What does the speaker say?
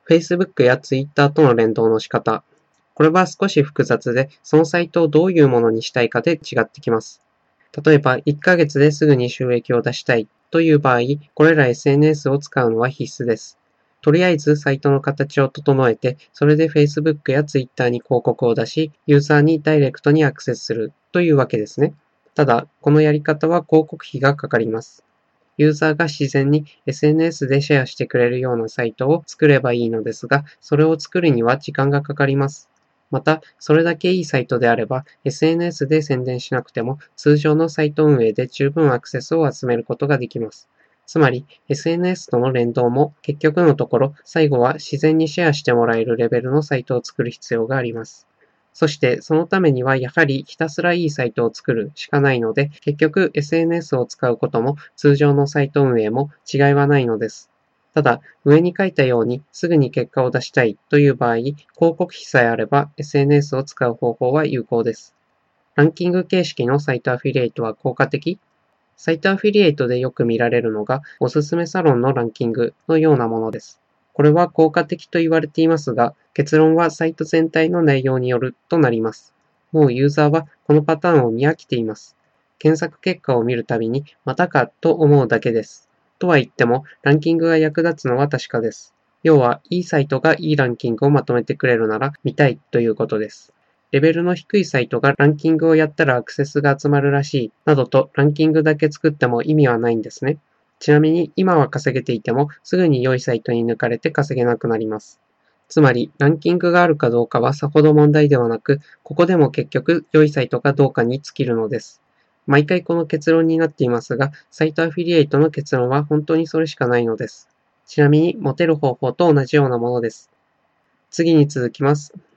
Facebook や Twitter との連動の仕方。これは少し複雑で、そのサイトをどういうものにしたいかで違ってきます。例えば、1ヶ月ですぐに収益を出したいという場合、これら SNS を使うのは必須です。とりあえずサイトの形を整えて、それで Facebook や Twitter に広告を出し、ユーザーにダイレクトにアクセスするというわけですね。ただ、このやり方は広告費がかかります。ユーザーが自然に SNS でシェアしてくれるようなサイトを作ればいいのですが、それを作るには時間がかかります。また、それだけいいサイトであれば、SNS で宣伝しなくても、通常のサイト運営で十分アクセスを集めることができます。つまり、SNS との連動も結局のところ、最後は自然にシェアしてもらえるレベルのサイトを作る必要があります。そして、そのためにはやはりひたすらいいサイトを作るしかないので、結局 SNS を使うことも通常のサイト運営も違いはないのです。ただ、上に書いたようにすぐに結果を出したいという場合、広告費さえあれば SNS を使う方法は有効です。ランキング形式のサイトアフィリエイトは効果的？サイトアフィリエイトでよく見られるのがおすすめサロンのランキングのようなものです。これは効果的と言われていますが、結論はサイト全体の内容によるとなります。もうユーザーはこのパターンを見飽きています。検索結果を見るたびにまたかと思うだけです。とは言っても、ランキングが役立つのは確かです。要は、いいサイトがいいランキングをまとめてくれるなら見たいということです。レベルの低いサイトがランキングをやったらアクセスが集まるらしい、などとランキングだけ作っても意味はないんですね。ちなみに今は稼げていてもすぐに良いサイトに抜かれて稼げなくなります。つまり、ランキングがあるかどうかはさほど問題ではなく、ここでも結局良いサイトかどうかに尽きるのです。毎回この結論になっていますが、サイトアフィリエイトの結論は本当にそれしかないのです。ちなみに、モテる方法と同じようなものです。次に続きます。